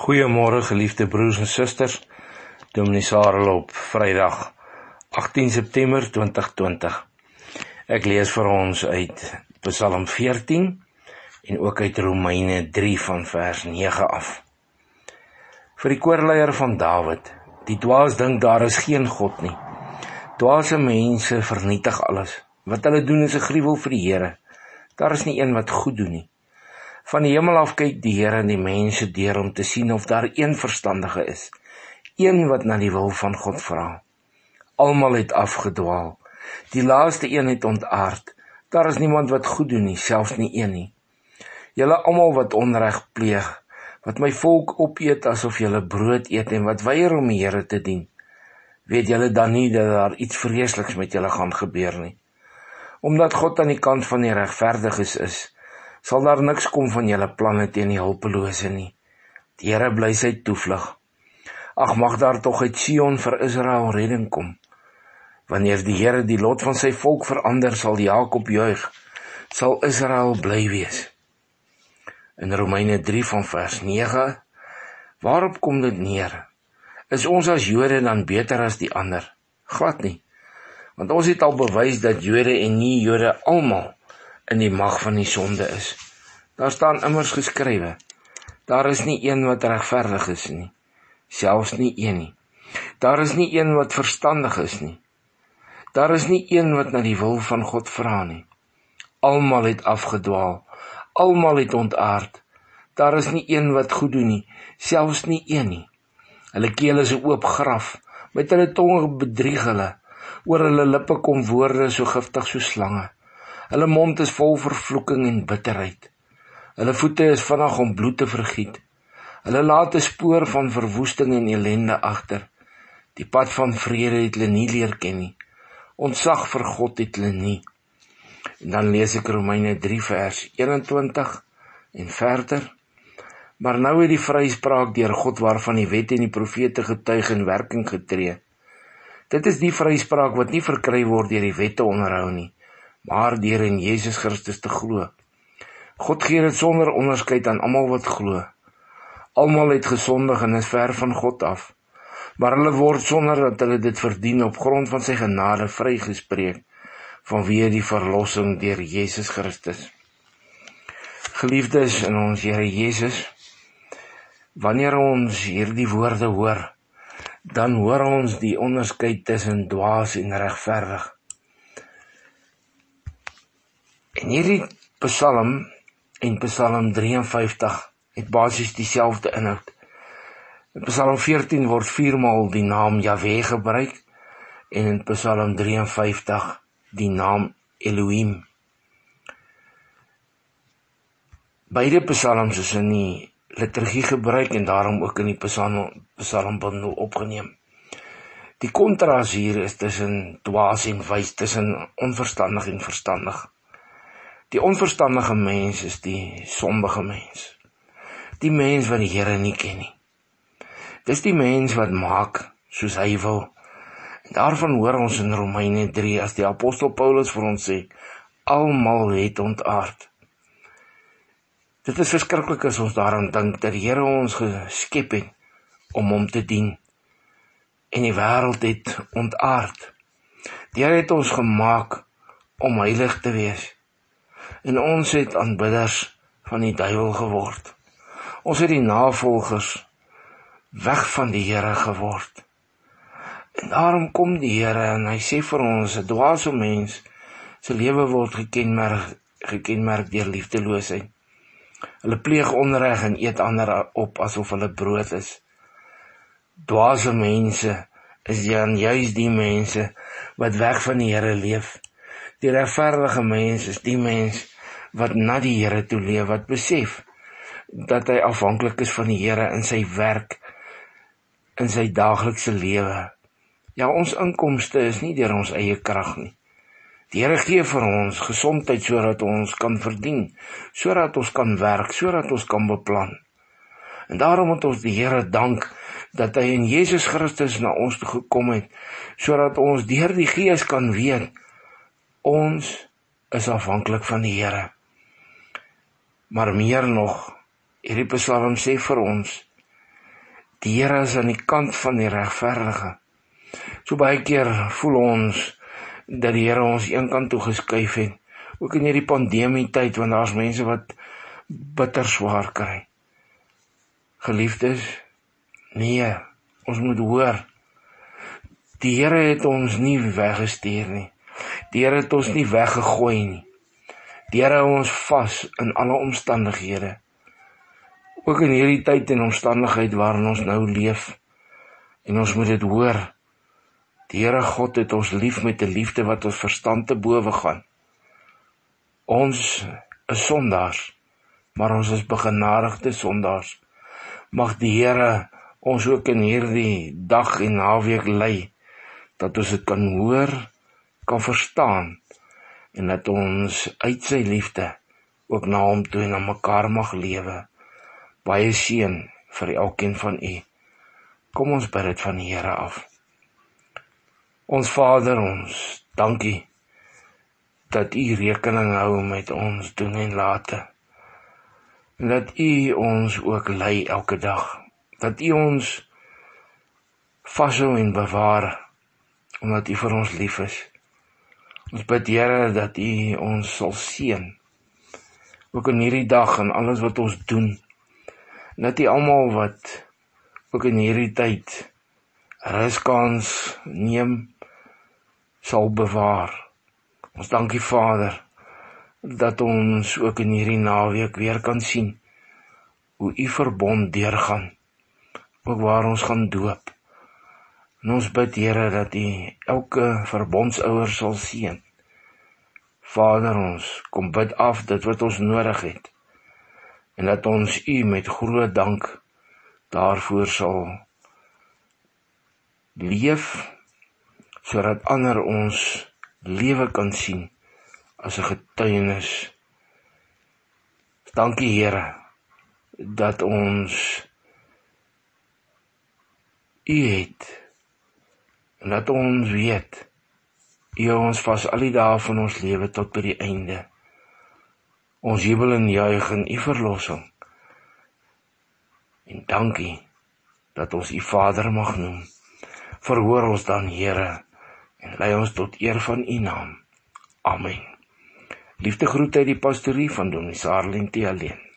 Goeiemôre geliefde broers en susters, Dominee Sarel op Vrydag 18 September 2020. Ek lees vir ons uit Psalm 14 en ook uit Romeine 3 van vers 9 af. Vir die koorleier van Dawid, die dwaas dink daar is geen God nie. Dwaase mense vernietig alles. Wat hulle doen is 'n gruwel vir die Here. Daar is nie een wat goed doen nie. Van die hemel af kyk die Here en die mense deur om te sien of daar een verstandige is, een wat na die wil van God vra. Almal het afgedwaal, die laaste een het ontaard, daar is niemand wat goed doen nie, selfs nie een nie. Julle almal wat onreg pleeg, wat my volk opeet asof julle brood eet en wat weier om die Here te dien, weet julle dan nie dat daar iets vreesliks met julle gaan gebeur nie. Omdat God aan die kant van die regverdiges is, sal daar niks kom van julle planne teen die hulpelose nie. Die Here bly sy toevlug. Ag, mag daar tog uit Sion vir Israel redding kom. Wanneer die Here die lot van sy volk verander, sal Jakob juig, sal Israel bly wees. In Romeine 3 van vers 9, waarop kom dit neer? Is ons as Jode dan beter as die ander? Glad nie, want ons het al bewys dat Jode en nie Jode almal in die mag van die sonde is. Daar staan immers geskrywe, daar is nie een wat regverdig is nie, selfs nie een nie. Daar is nie een wat verstandig is nie. Daar is nie een wat na die wil van God vra nie. Almal het afgedwaal, almal het ontaard. Daar is nie een wat goed doen nie, selfs nie een nie. Hulle keel is 'n oop graf, met hulle tonge bedrieg hulle, oor hulle lippe kom woorde so giftig so slange. Hulle mond is vol vervloeking en bitterheid. Hulle voete is vinnig om bloed te vergiet. Hulle laat 'n spoor van verwoesting en ellende agter. Die pad van vrede het hulle nie leer ken nie. Ontzag vir God het hulle nie. En dan lees ek Romeine 3 vers 21 en verder. Maar nou het die vryspraak deur God waarvan die wet en die profete getuig in werking getree. Dit is die vryspraak wat nie verkry word deur die wet te onderhou nie, maar deur in Jesus Christus te glo. God gee dit sonder onderskeid aan almal wat glo. Almal het gesondig en is ver van God af, maar hulle word sonder dat hulle dit verdien op grond van sy genade vrygespreek, vanweë die verlossing deur Jesus Christus. Geliefdes in ons Here Jesus, wanneer ons hierdie woorde hoor, dan hoor ons die onderskeid tussen dwaas en regverdig. En hierdie Psalm en Psalm 53 het basies dieselfde inhoud. In Psalm 14 word 4 maal die naam Jahwe gebruik en in Psalm 53 die naam Elohim. Beide psalms is in die liturgie gebruik en daarom ook in die psalmbundel opgeneem. Die kontras hier is tussen dwaas en wys, tussen onverstandig en verstandig. Die onverstandige mens is die sondige mens. Die mens wat die Here nie ken nie. Dis die mens wat maak soos hy wil. En daarvan hoor ons in Romeine 3 as die apostel Paulus vir ons sê, almal het ontaard. Dit is verskriklik as ons daaraan dink dat die Here ons geskep het om hom te dien. En die wêreld het ontaard. Die Here het ons gemaak om heilig te wees. En ons het aanbidders van die duiwel geword. Ons het die navolgers weg van die Here geword. En daarom kom die Here en hy sê vir ons, 'n dwaase mens se lewe word gekenmerk deur liefdeloosheid. Hulle pleeg onreg en eet ander op asof hulle brood is. Dwaase mense is dan juis die mense wat weg van die Here leef. Die regverdige mens is die mens wat na die Here toe leef, wat besef dat hy afhanklik is van die Here in sy werk, in sy daaglikse lewe. Ja, ons inkomste is nie deur ons eie krag nie. Die Here gee vir ons gesondheid sodat ons kan verdien, sodat ons kan werk, sodat ons kan beplan. En daarom moet ons die Here dank dat hy in Jesus Christus na ons toe gekom het, sodat ons deur die Gees kan weet, ons is afhanklik van die Here. Maar meer nog, hierdie Psalm sê vir ons, Die Here is aan die kant van die regverdige. So baie keer voel ons dat die Here ons een kant toe geskuif het, ook in hierdie pandemie tyd, want daar's mense wat bitter swaar kry. Geliefdes, nee, ons moet hoor, die Here het ons nie weggestuur nie, die Here het ons nie weggegooi nie, die Here hou ons vas in alle omstandighede, ook in hierdie tyd en omstandigheid waarin ons nou leef, en ons moet dit hoor, die Here God het ons lief met 'n liefde wat ons verstand te bowe gaan. Ons is sondaars, maar ons is begenadigde sondaars. Mag die Here ons ook in hierdie dag en naweek lei, dat ons dit kan hoor, kan verstaan, en dat ons uit sy liefde ook na hom toe en na mekaar mag lewe. Baie seën vir elkeen van u. Kom ons bid dit van die Here af. Ons Vader, ons dankie dat u rekening hou met ons doen en late. En dat u ons ook lei elke dag. Dat u ons vashou en bewaar, omdat u vir ons lief is. Ons bid Here dat u ons sal seën, ook in hierdie dag en alles wat ons doen. En dat u almal wat ook in hierdie tyd ruskans neem, sal bewaar. Ons dankie Vader, dat ons ook in hierdie naweek weer kan sien, hoe u verbond deurgaan, ook waar ons gaan doop. En ons bid Here dat u elke verbondsouer sal seën. Vader, ons kom bid af dit wat ons nodig het, en dat ons u met groot dank daarvoor sal leef, sodat ander ons lewe kan sien as 'n getuienis. Dankie Here, dat ons u het, en dat ons weet, u hou ons vas al die dae van ons lewe tot by die einde. Ons jubel en juig in u verlossing. En dankie dat ons u Vader mag noem. Verhoor ons dan Here, en lei ons tot eer van u naam. Amen. Liefde groet uit die pastorie van Dominee Sarlien T. Alleen.